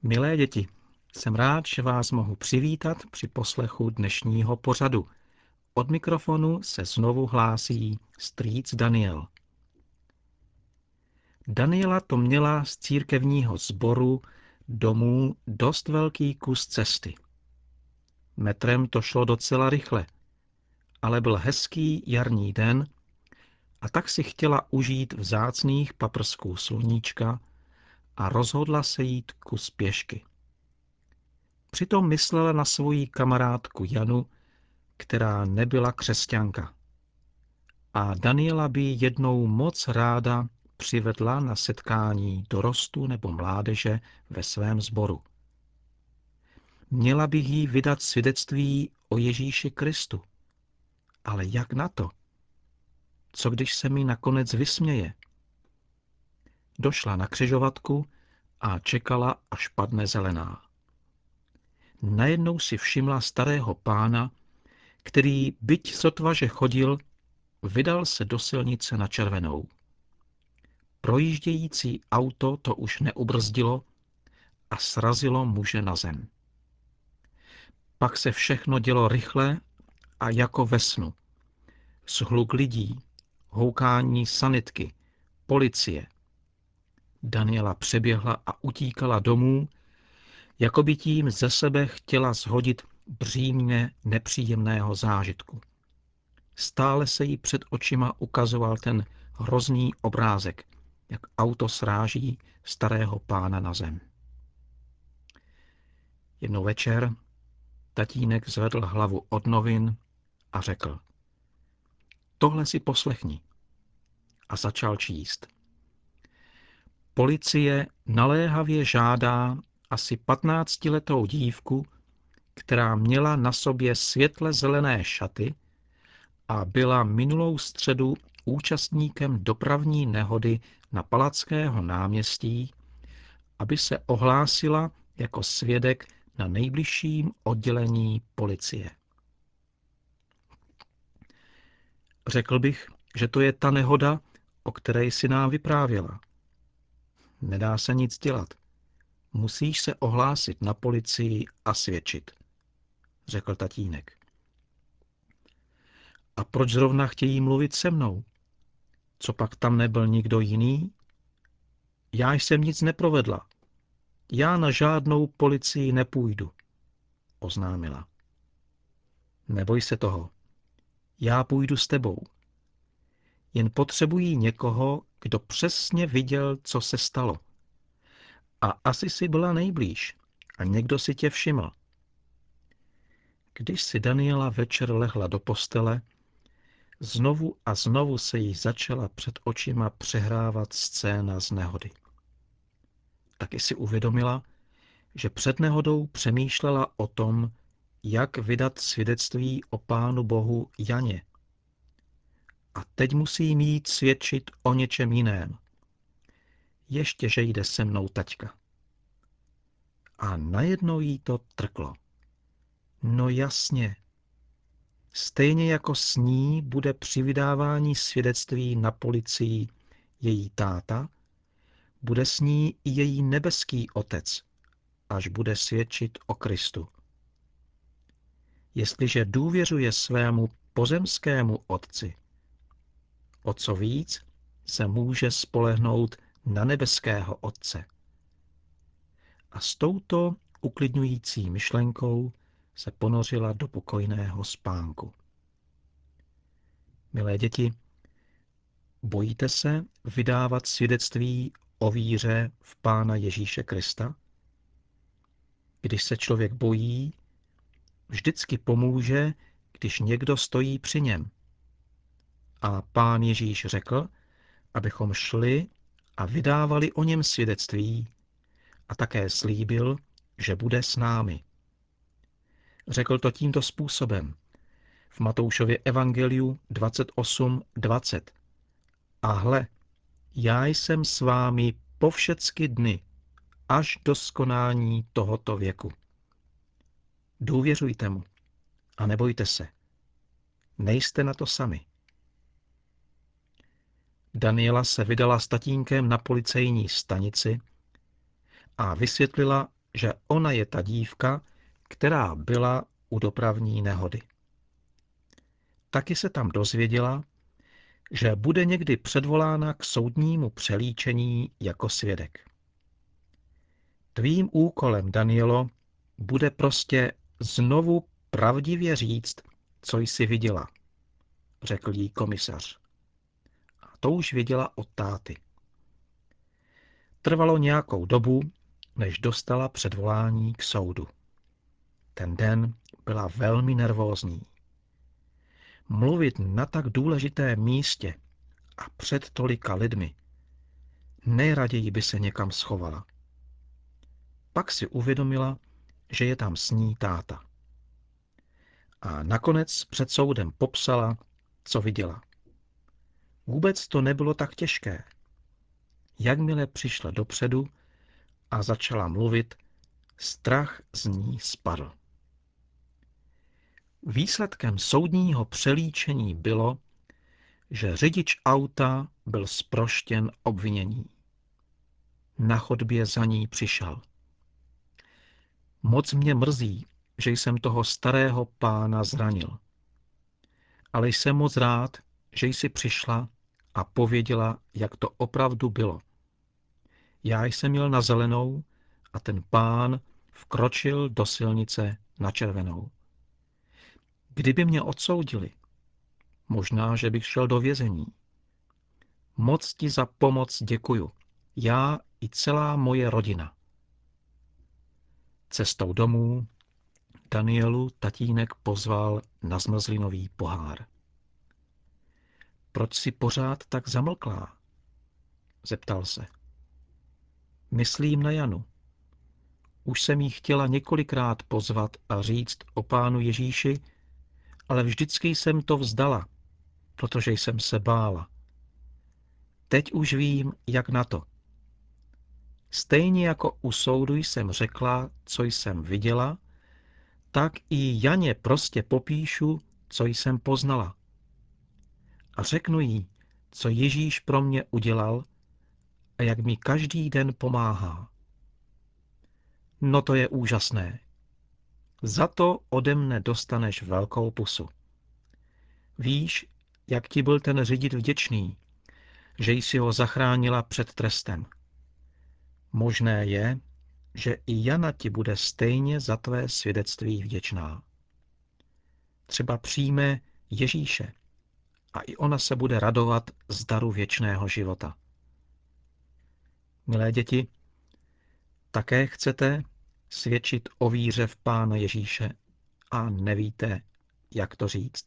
Milé děti, jsem rád, že vás mohu přivítat při poslechu dnešního pořadu. Od mikrofonu se znovu hlásí strýc Daniel. Daniela to měla z církevního sboru domů dost velký kus cesty. Metrem to šlo docela rychle, ale byl hezký jarní den a tak si chtěla užít vzácných paprsků sluníčka a rozhodla se jít kus pěšky. Přitom myslela na svoji kamarádku Janu, která nebyla křesťanka. A Daniela by jednou moc ráda přivedla na setkání dorostu nebo mládeže ve svém sboru. Měla bych jí vydat svědectví o Ježíši Kristu. Ale jak na to? Co když se mi nakonec vysměje? Došla na křižovatku a čekala, až padne zelená. Najednou si všimla starého pána, který, byť sotva že chodil, vydal se do silnice na červenou. Projíždějící auto to už neubrzdilo a srazilo muže na zem. Pak se všechno dělo rychle a jako ve snu. Shluk lidí, houkání sanitky, policie. Daniela přeběhla a utíkala domů, jako by tím ze sebe chtěla shodit břímě nepříjemného zážitku. Stále se jí před očima ukazoval ten hrozný obrázek, jak auto sráží starého pána na zem. Jednou večer tatínek zvedl hlavu od novin a řekl: Tohle si poslechni. A začal číst. Policie naléhavě žádá asi 15letou dívku, která měla na sobě světle zelené šaty a byla minulou středu účastníkem dopravní nehody na Palackého náměstí, aby se ohlásila jako svědek na nejbližším oddělení policie. Řekl bych, že to je ta nehoda, o které jsi nám vyprávěla. Nedá se nic dělat. Musíš se ohlásit na policii a svědčit, řekl tatínek. A proč zrovna chtějí mluvit se mnou? Co pak tam nebyl nikdo jiný? Já jsem nic neprovedla. Já na žádnou policii nepůjdu, oznámila. Neboj se toho. Já půjdu s tebou. Jen potřebují někoho, kdo přesně viděl, co se stalo. A asi si byla nejblíž a někdo si tě všiml. Když si Daniela večer lehla do postele, znovu a znovu se jí začala před očima přehrávat scéna z nehody. Taky si uvědomila, že před nehodou přemýšlela o tom, jak vydat svědectví o Pánu Bohu Janě. A teď musí jít svědčit o něčem jiném. Ještě, že jde se mnou taťka. A najednou jí to trklo. No jasně. Stejně jako s ní bude při vydávání svědectví na policii její táta, bude s ní i její nebeský otec, až bude svědčit o Kristu. Jestliže důvěřuje svému pozemskému otci, o co víc se může spolehnout na nebeského Otce. A s touto uklidňující myšlenkou se ponořila do pokojného spánku. Milé děti, bojíte se vydávat svědectví o víře v Pána Ježíše Krista? Když se člověk bojí, vždycky pomůže, když někdo stojí při něm. A Pán Ježíš řekl, abychom šli a vydávali o něm svědectví, a také slíbil, že bude s námi. Řekl to tímto způsobem v Matoušově evangeliu 28:20. A hle, já jsem s vámi po všecky dny, až do skonání tohoto věku. Důvěřujte mu a nebojte se. Nejste na to sami. Daniela se vydala s tatínkem na policejní stanici a vysvětlila, že ona je ta dívka, která byla u dopravní nehody. Taky se tam dozvěděla, že bude někdy předvolána k soudnímu přelíčení jako svědek. Tvým úkolem, Danielo, bude prostě znovu pravdivě říct, co jsi viděla, řekl jí komisař. A to už věděla od táty. Trvalo nějakou dobu, než dostala předvolání k soudu. Ten den byla velmi nervózní. Mluvit na tak důležitém místě a před tolika lidmi, nejraději by se někam schovala. Pak si uvědomila, že je tam s ní táta. A nakonec před soudem popsala, co viděla. Vůbec to nebylo tak těžké. Jakmile přišla dopředu a začala mluvit, strach z ní spadl. Výsledkem soudního přelíčení bylo, že řidič auta byl zproštěn obvinění. Na chodbě za ní přišel. Moc mě mrzí, že jsem toho starého pána zranil. Ale jsem moc rád, že jsi přišla a pověděla, jak to opravdu bylo. Já jsem jel na zelenou a ten pán vkročil do silnice na červenou. Kdyby mě odsoudili, možná, že bych šel do vězení. Moc ti za pomoc děkuju. Já i celá moje rodina. Cestou domů Danielu tatínek pozval na zmrzlinový pohár. Proč jsi pořád tak zamlklá? Zeptal se. Myslím na Janu. Už jsem jí chtěla několikrát pozvat a říct o pánu Ježíši, ale vždycky jsem to vzdala, protože jsem se bála. Teď už vím, jak na to. Stejně jako u soudu jsem řekla, co jsem viděla, tak i Janě prostě popíšu, co jsem poznala. A řeknu jí, co Ježíš pro mě udělal a jak mi každý den pomáhá. No to je úžasné. Za to ode mne dostaneš velkou pusu. Víš, jak ti byl ten řidič vděčný, že jsi ho zachránila před trestem. Možné je, že i Jana ti bude stejně za tvé svědectví vděčná. Třeba přijme Ježíše a i ona se bude radovat z daru věčného života. Milé děti, také chcete svědčit o víře v Pána Ježíše a nevíte, jak to říct?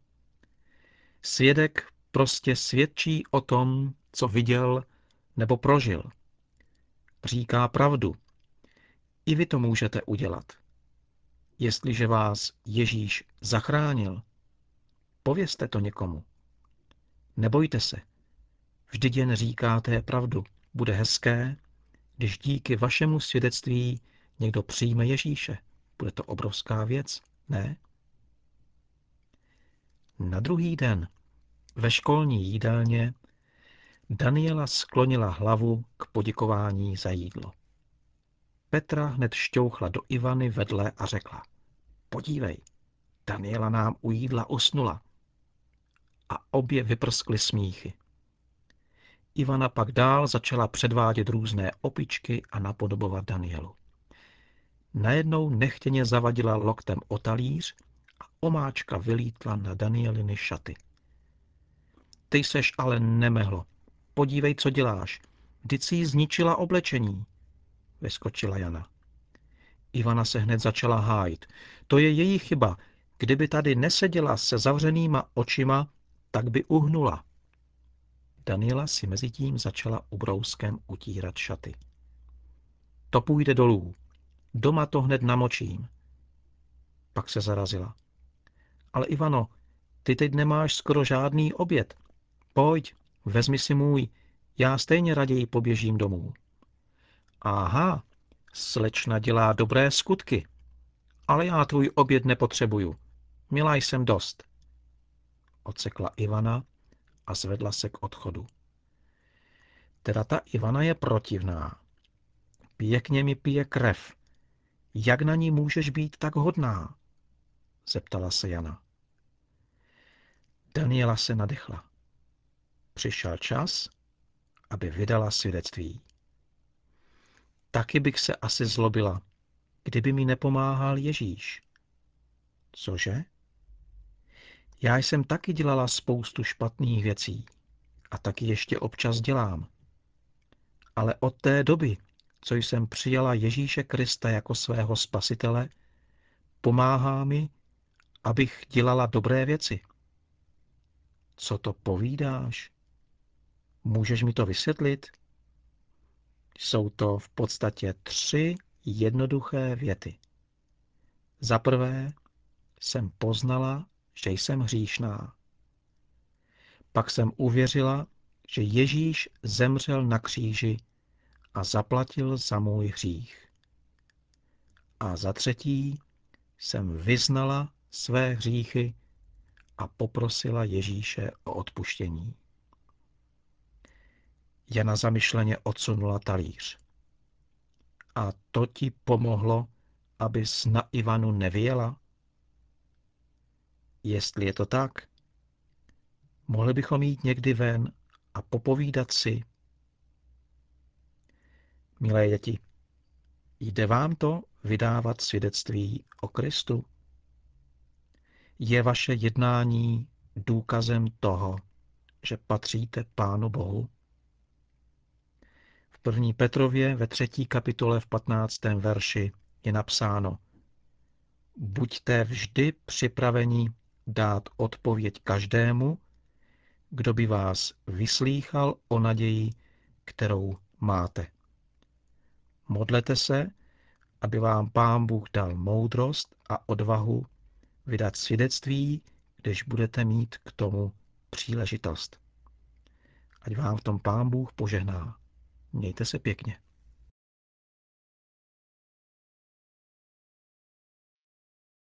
Svědek prostě svědčí o tom, co viděl nebo prožil. Říká pravdu. I vy to můžete udělat. Jestliže vás Ježíš zachránil, povězte to někomu. Nebojte se. Vždyť jen říkáte pravdu. Bude hezké, když díky vašemu svědectví někdo přijme Ježíše. Bude to obrovská věc, ne? Na druhý den ve školní jídelně Daniela sklonila hlavu k poděkování za jídlo. Petra hned šťouchla do Ivany vedle a řekla: Podívej, Daniela nám u jídla usnula. A obě vyprskly smíchy. Ivana pak dál začala předvádět různé opičky a napodobovat Danielu. Najednou nechtěně zavadila loktem o talíř a omáčka vylítla na Danieliny šaty. Ty seš ale nemehlo. Podívej, co děláš. Vždyť si jí zničila oblečení, vyskočila Jana. Ivana se hned začala hájit. To je její chyba. Kdyby tady neseděla se zavřenýma očima, tak by uhnula. Daniela si mezitím začala ubrouskem utírat šaty. To půjde dolů. Doma to hned namočím. Pak se zarazila. Ale Ivano, ty teď nemáš skoro žádný oběd. Pojď, vezmi si můj, já stejně raději poběžím domů. Aha, slečna dělá dobré skutky. Ale já tvůj oběd nepotřebuju. Měla jsem dost. Odsekla Ivana a zvedla se k odchodu. Teda ta Ivana je protivná. Pěkně mi pije krev, Jak na ní můžeš být tak hodná? Zeptala se Jana. Daniela se nadechla. Přišel čas, aby vydala svědectví. Taky bych se asi zlobila, kdyby mi nepomáhal Ježíš. Cože? Já jsem taky dělala spoustu špatných věcí a taky ještě občas dělám. Ale od té doby, co jsem přijala Ježíše Krista jako svého spasitele, pomáhá mi, abych dělala dobré věci. Co to povídáš? Můžeš mi to vysvětlit? Jsou to v podstatě 3 jednoduché věty. Za prvé jsem poznala, že jsem hříšná. Pak jsem uvěřila, že Ježíš zemřel na kříži a zaplatil za můj hřích. A za třetí jsem vyznala své hříchy a poprosila Ježíše o odpuštění. Jana zamyšleně odsunula talíř. A to ti pomohlo, abys na Ivanu nevyjela? Jestli je to tak, mohli bychom jít někdy ven a popovídat si. Milé děti, jde vám to vydávat svědectví o Kristu? Je vaše jednání důkazem toho, že patříte Pánu Bohu? V 1. Petrově ve 3. kapitole v 15. verši je napsáno: Buďte vždy připraveni dát odpověď každému, kdo by vás vyslýchal o naději, kterou máte. Modlete se, aby vám Pán Bůh dal moudrost a odvahu vydat svědectví, když budete mít k tomu příležitost. Ať vám v tom Pán Bůh požehná. Mějte se pěkně.